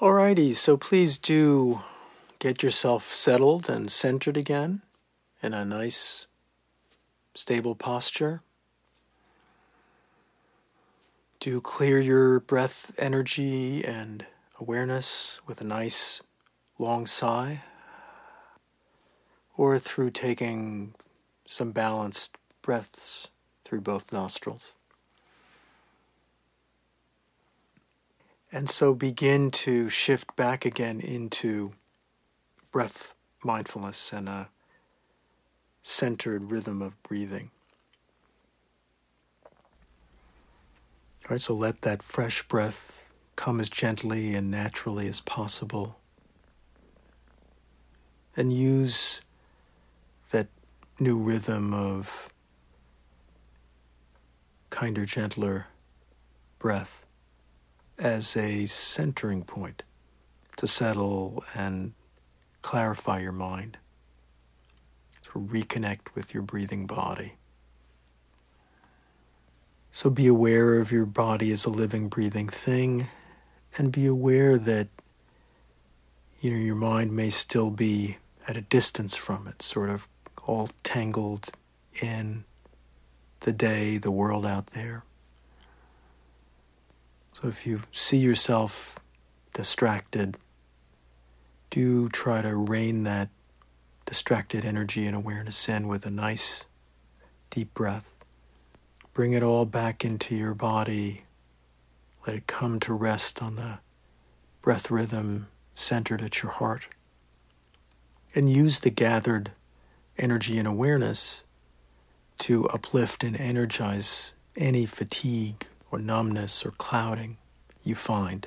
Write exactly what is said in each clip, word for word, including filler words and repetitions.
Alrighty, so please do get yourself settled and centered again in a nice, stable posture. Do clear your breath energy and awareness with a nice, long sigh, or through taking some balanced breaths through both nostrils. And so begin to shift back again into breath mindfulness and a centered rhythm of breathing. All right, so let that fresh breath come as gently and naturally as possible. And use that new rhythm of kinder, gentler breath as a centering point to settle and clarify your mind, to reconnect with your breathing body. So be aware of your body as a living, breathing thing, and be aware that you know your mind may still be at a distance from it, sort of all tangled in the day, the world out there. So if you see yourself distracted, do try to rein that distracted energy and awareness in with a nice, deep breath. Bring it all back into your body. Let it come to rest on the breath rhythm centered at your heart. And use the gathered energy and awareness to uplift and energize any fatigue or numbness or clouding you find.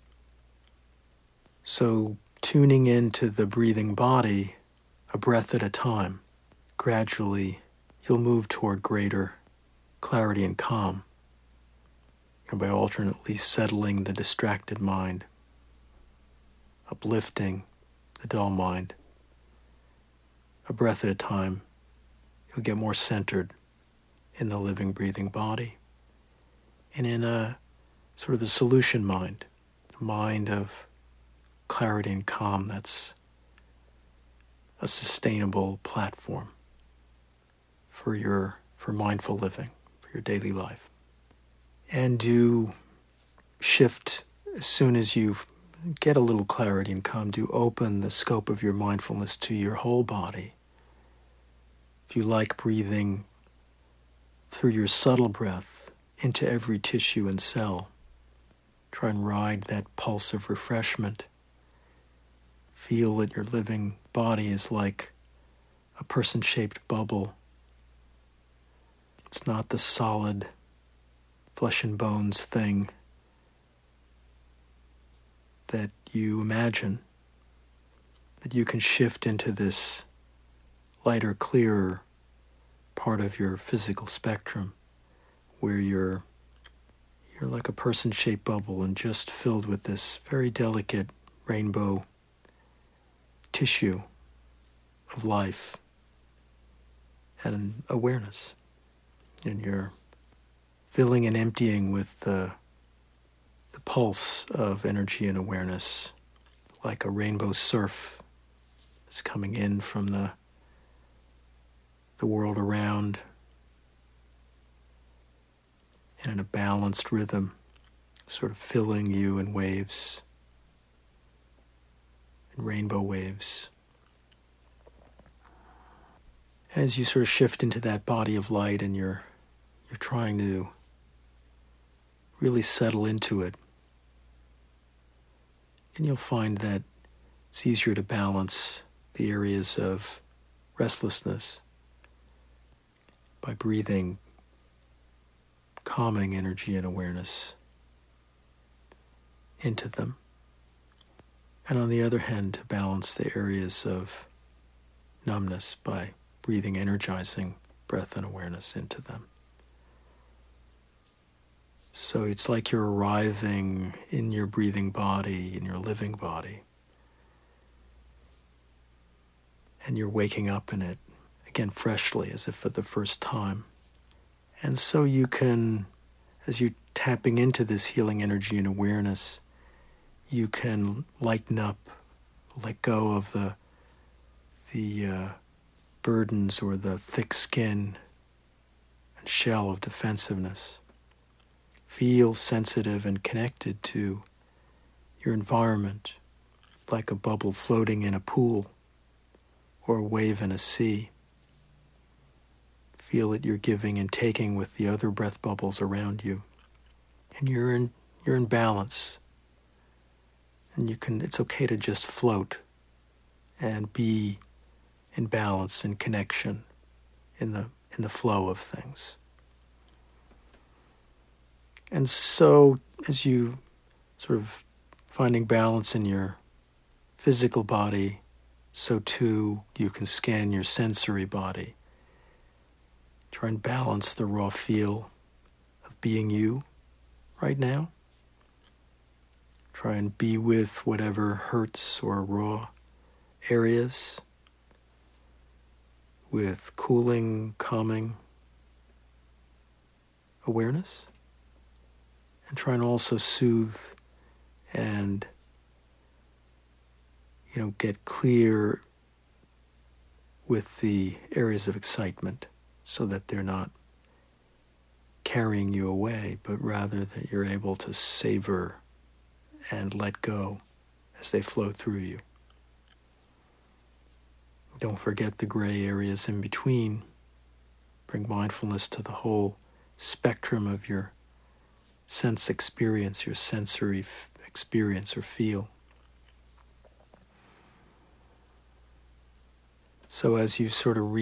So tuning into the breathing body, a breath at a time, gradually you'll move toward greater clarity and calm, and by alternately settling the distracted mind, uplifting the dull mind, a breath at a time, you'll get more centered in the living, breathing body. And in a sort of the solution mind, a mind of clarity and calm that's a sustainable platform for your for mindful living, for your daily life. And do shift as soon as you get a little clarity and calm, do open the scope of your mindfulness to your whole body. If you like breathing through your subtle breath, into every tissue and cell. Try and ride that pulse of refreshment. Feel that your living body is like a person-shaped bubble. It's not the solid flesh and bones thing that you imagine, that you can shift into this lighter, clearer part of your physical spectrum, where you're you're like a person-shaped bubble and just filled with this very delicate rainbow tissue of life and awareness. And you're filling and emptying with the, the pulse of energy and awareness, like a rainbow surf that's coming in from the, the world around, and in a balanced rhythm, sort of filling you in waves, in rainbow waves. And as you sort of shift into that body of light and you're you're trying to really settle into it, and you'll find that it's easier to balance the areas of restlessness by breathing calming energy and awareness into them. And on the other hand, to balance the areas of numbness by breathing energizing breath and awareness into them. So it's like you're arriving in your breathing body, in your living body, and you're waking up in it, again freshly, as if for the first time. And so you can, as you're tapping into this healing energy and awareness, you can lighten up, let go of the the uh, burdens or the thick skin and shell of defensiveness. Feel sensitive and connected to your environment, like a bubble floating in a pool or a wave in a sea. Feel that you're giving and taking with the other breath bubbles around you. And you're in you're in balance. And you can it's okay to just float and be in balance and connection in the in the flow of things. And so as you sort of finding balance in your physical body, so too you can scan your sensory body. Try and balance the raw feel of being you right now. Try and be with whatever hurts or raw areas with cooling, calming awareness. And try and also soothe and, you know, get clear with the areas of excitement so that they're not carrying you away, but rather that you're able to savor and let go as they flow through you. Don't forget the gray areas in between. Bring mindfulness to the whole spectrum of your sense experience, your sensory f- experience or feel. So as you sort of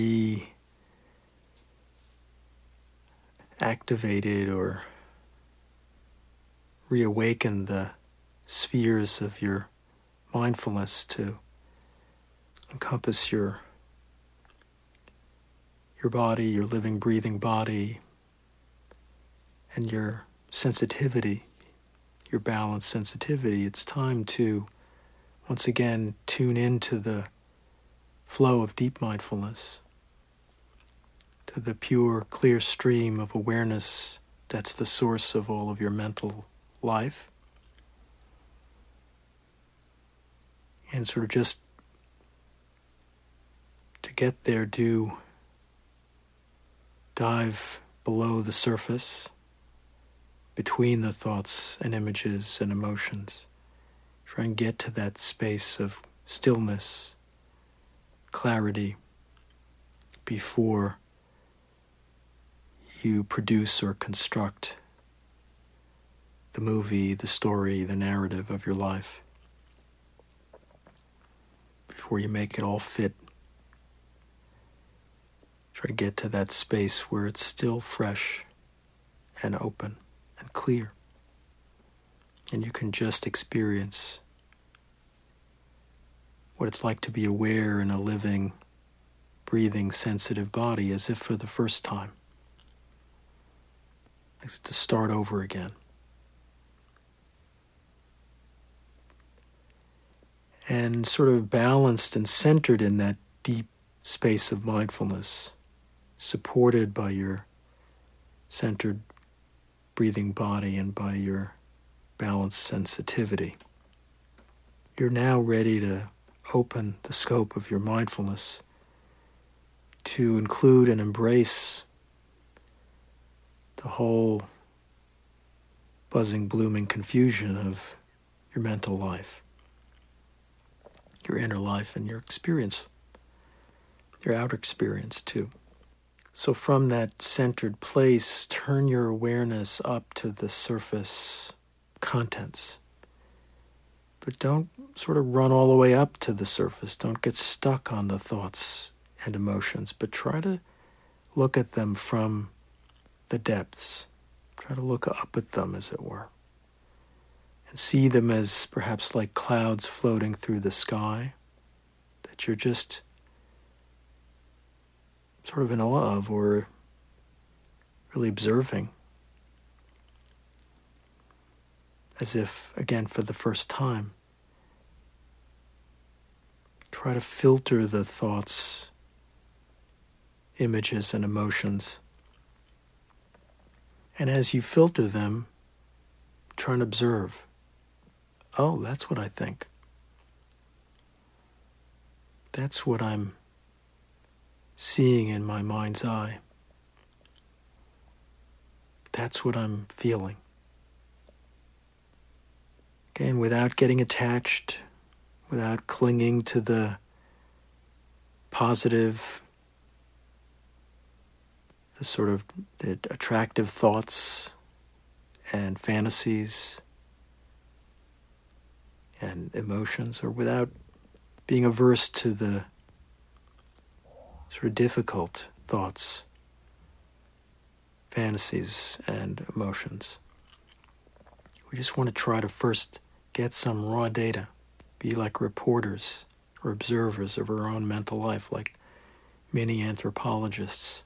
re-activated or reawaken the spheres of your mindfulness to encompass your your body, your living, breathing body, and your sensitivity, your balanced sensitivity, it's time to once again tune into the flow of deep mindfulness, to the pure, clear stream of awareness that's the source of all of your mental life. And sort of just to get there, do dive below the surface, between the thoughts and images and emotions. Try and get to that space of stillness, clarity, before you produce or construct the movie, the story, the narrative of your life. Before you make it all fit. Try to get to that space where it's still fresh and open and clear. And you can just experience what it's like to be aware in a living, breathing, sensitive body as if for the first time. It's to start over again. And sort of balanced and centered in that deep space of mindfulness, supported by your centered breathing body and by your balanced sensitivity. You're now ready to open the scope of your mindfulness to include and embrace the whole buzzing, blooming confusion of your mental life, your inner life, and your experience, your outer experience too. So from that centered place, turn your awareness up to the surface contents. But don't sort of run all the way up to the surface. Don't get stuck on the thoughts and emotions, but try to look at them from the depths. Try to look up at them, as it were, and see them as perhaps like clouds floating through the sky that you're just sort of in awe of or really observing, as if, again, for the first time. Try to filter the thoughts, images, and emotions. And as you filter them, try and observe. oh, that's what I think. That's what I'm seeing in my mind's eye. That's what I'm feeling. Again, without getting attached, without clinging to the positive, the sort of the attractive thoughts and fantasies and emotions, or without being averse to the sort of difficult thoughts, fantasies, and emotions. We just want to try to first get some raw data, be like reporters or observers of our own mental life, like many anthropologists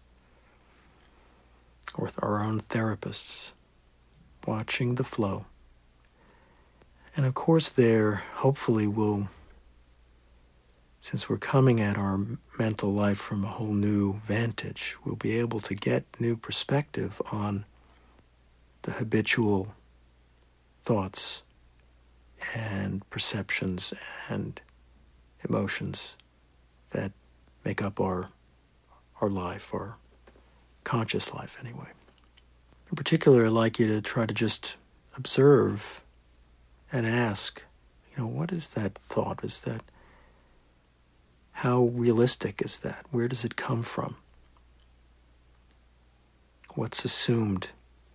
or our own therapists, watching the flow. And of course there, hopefully we'll, since we're coming at our mental life from a whole new vantage, we'll be able to get new perspective on the habitual thoughts and perceptions and emotions that make up our our life, our conscious life anyway. In particular, I'd like you to try to just observe and ask, you know, what is that thought? Is that, how realistic is that? Where does it come from? What's assumed?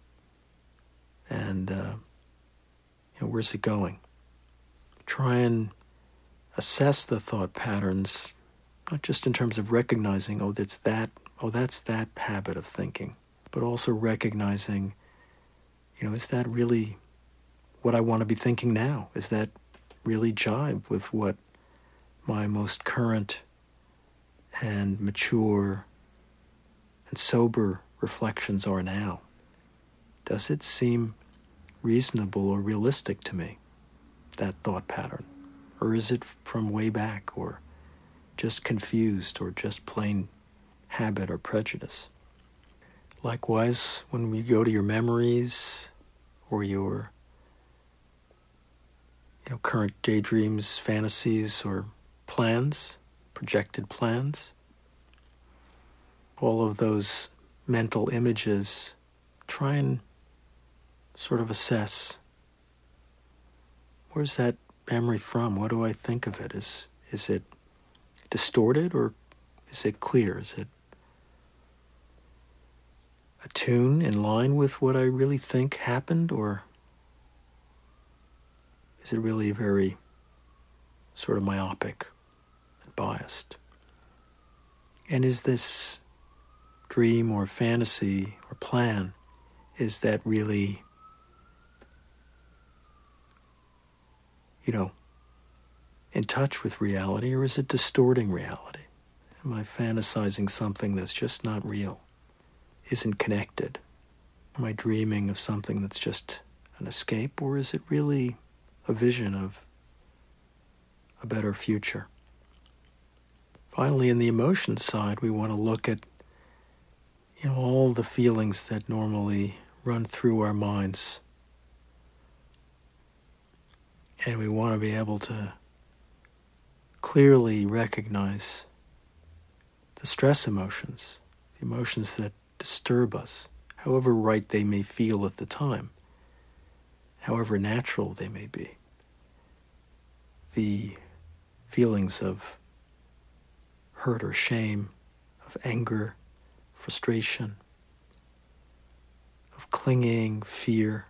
And, uh, you know, where's it going? Try and assess the thought patterns, not just in terms of recognizing, oh, that's that, oh, that's that habit of thinking, but also recognizing, you know, is that really what I want to be thinking now? Is that really jibe with what my most current and mature and sober reflections are now? Does it seem reasonable or realistic to me, that thought pattern? Or is it from way back, or just confused, or just plain habit or prejudice? Likewise, when you go to your memories or your you know, current daydreams, fantasies, or plans, projected plans, all of those mental images, try and sort of assess, where's that memory from? What do I think of it? Is is it distorted, or is it clear? Is it attuned, in line with what I really think happened, or is it really very sort of myopic and biased? And is this dream or fantasy or plan, is that really, you know, in touch with reality, or is it distorting reality? Am I fantasizing something that's just not real, isn't connected? Am I dreaming of something that's just an escape, or is it really a vision of a better future? Finally, in the emotion side, we want to look at, you know, all the feelings that normally run through our minds. And we want to be able to clearly recognize the stress emotions, the emotions that disturb us, however right they may feel at the time, however natural they may be. The feelings of hurt or shame, of anger, frustration, of clinging, fear,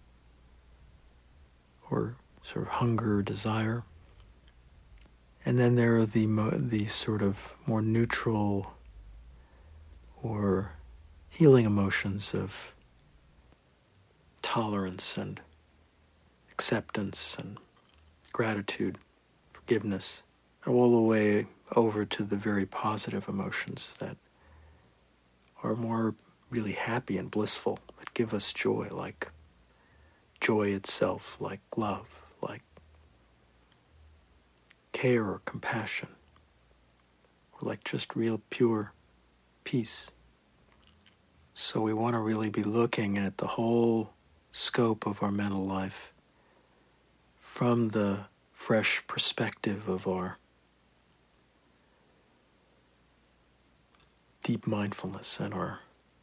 or sort of hunger or desire. And then there are the mo- the sort of more neutral or healing emotions of tolerance and acceptance and gratitude, forgiveness, all the way over to the very positive emotions that are more really happy and blissful, that give us joy, like joy itself, like love, like care or compassion, or like just real pure peace. So we want to really be looking at the whole scope of our mental life from the fresh perspective of our deep mindfulness and our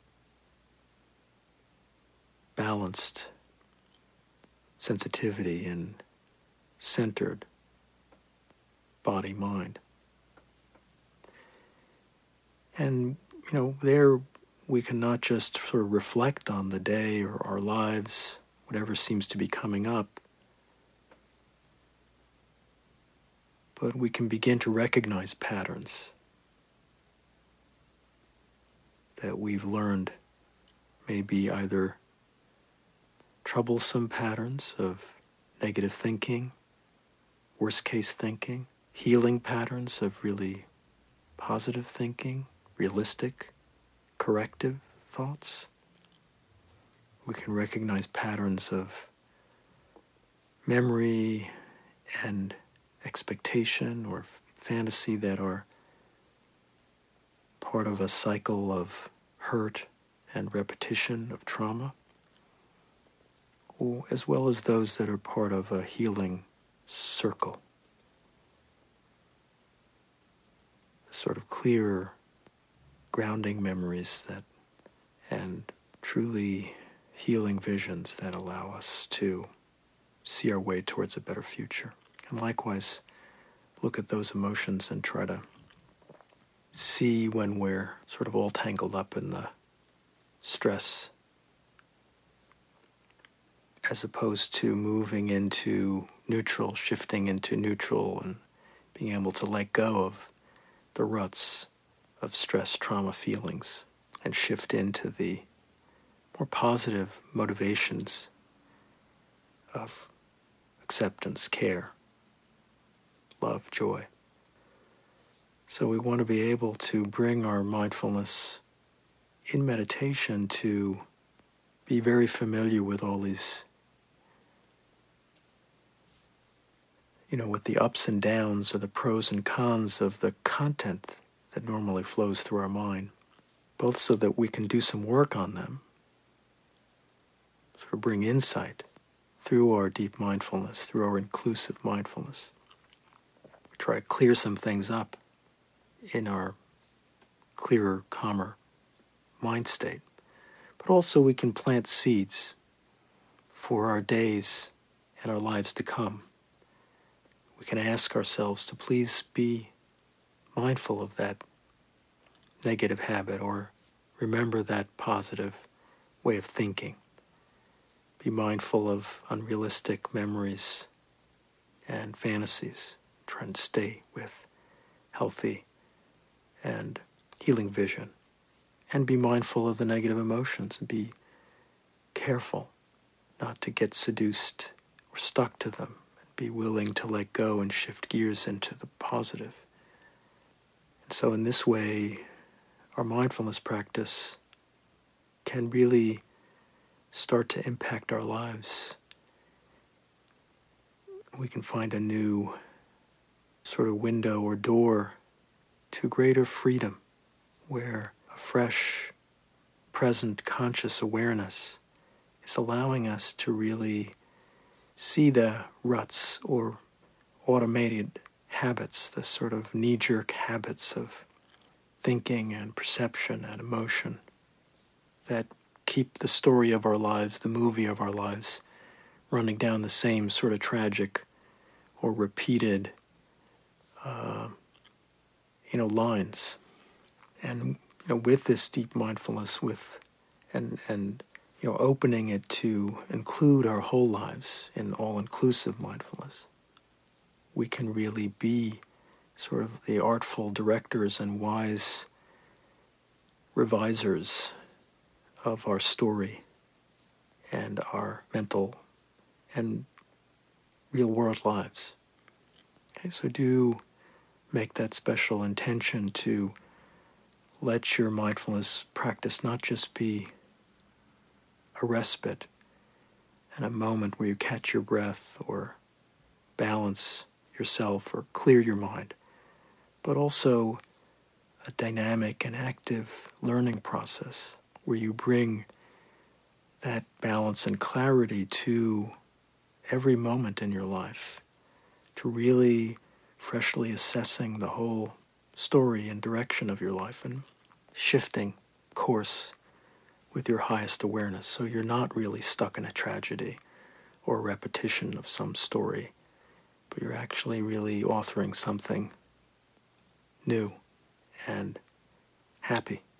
balanced sensitivity and centered body-mind. And, you know, there we can not just sort of reflect on the day or our lives, whatever seems to be coming up, but we can begin to recognize patterns that we've learned may be either troublesome patterns of negative thinking, worst-case thinking, healing patterns of really positive thinking, realistic, corrective thoughts. We can recognize patterns of memory and expectation or fantasy that are part of a cycle of hurt and repetition of trauma, as well as those that are part of a healing circle. Sort of clear grounding memories that and truly healing visions that allow us to see our way towards a better future. And likewise, look at those emotions and try to see when we're sort of all tangled up in the stress, as opposed to moving into neutral, shifting into neutral and being able to let go of the ruts of stress, trauma feelings and shift into the more positive motivations of acceptance, care, love, joy. So we want to be able to bring our mindfulness in meditation to be very familiar with all these, you know, with the ups and downs or the pros and cons of the content that normally flows through our mind, both so that we can do some work on them, sort of bring insight through our deep mindfulness, through our inclusive mindfulness. We try to clear some things up in our clearer, calmer mind state. But also we can plant seeds for our days and our lives to come. We can ask ourselves to please be mindful of that negative habit or remember that positive way of thinking. Be mindful of unrealistic memories and fantasies. Try and stay with healthy and healing vision. And be mindful of the negative emotions and be careful not to get seduced or stuck to them. Be willing to let go and shift gears into the positive. And so in this way, our mindfulness practice can really start to impact our lives. We can find a new sort of window or door to greater freedom, where a fresh, present, conscious awareness is allowing us to really see the ruts or automated habits, the sort of knee-jerk habits of thinking and perception and emotion that keep the story of our lives, the movie of our lives, running down the same sort of tragic or repeated, uh, you know, lines. And you know, with this deep mindfulness, with and and you know, opening it to include our whole lives in all-inclusive mindfulness, we can really be sort of the artful directors and wise revisers of our story and our mental and real-world lives. Okay, so do make that special intention to let your mindfulness practice not just be a respite and a moment where you catch your breath or balance yourself or clear your mind, but also a dynamic and active learning process where you bring that balance and clarity to every moment in your life, to really freshly assessing the whole story and direction of your life and shifting course with your highest awareness, so you're not really stuck in a tragedy or a repetition of some story, but you're actually really authoring something new and happy.